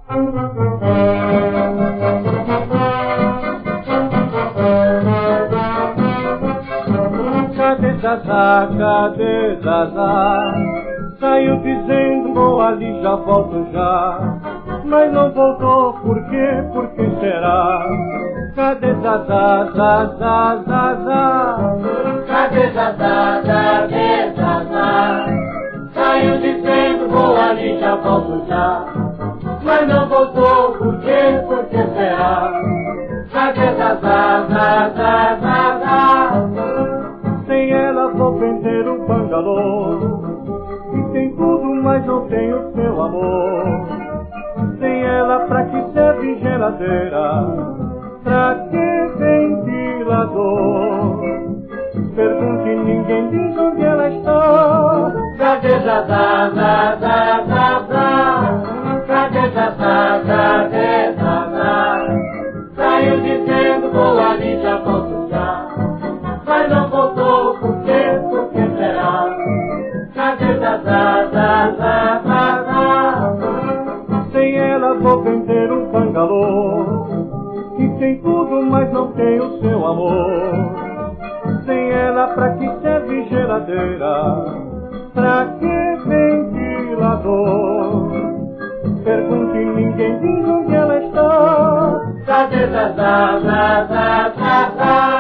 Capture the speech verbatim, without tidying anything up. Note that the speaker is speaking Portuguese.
Cadê Zazá, cadê Zazá? Saiu dizendo, vou ali, já volto já. Mas não voltou, por quê, por que será? Cadê Zazá, Zazá, Zazá? Cadê Zazá, cadê Zazá? Saiu dizendo, vou ali, já volto já. Mas não voltou, por quê, por que será? Cadê Zazá, Zazá, Zazá? Sem ela vou vender o bangalô, e tem tudo, mas não tem o seu amor. Sem ela, pra que serve geladeira? Pra que ventilador? Pergunte, ninguém diz onde ela está. Cadê Zazá, Zazá, Zazá? Cadê Zazá, cadê Zazá? Saiu dizendo, vou ali, já volto já. Mas não voltou, por quê, por que será? Cadê Zazá, Zazá, Zazá? Sem ela vou vender um bangalô, que tem tudo, mas não tem o seu amor. Sem ela, pra que serve geladeira? Pra que ventilador? Pergunte, ninguém diz onde ela está. Cadê Zazá, Zazá, Zazá?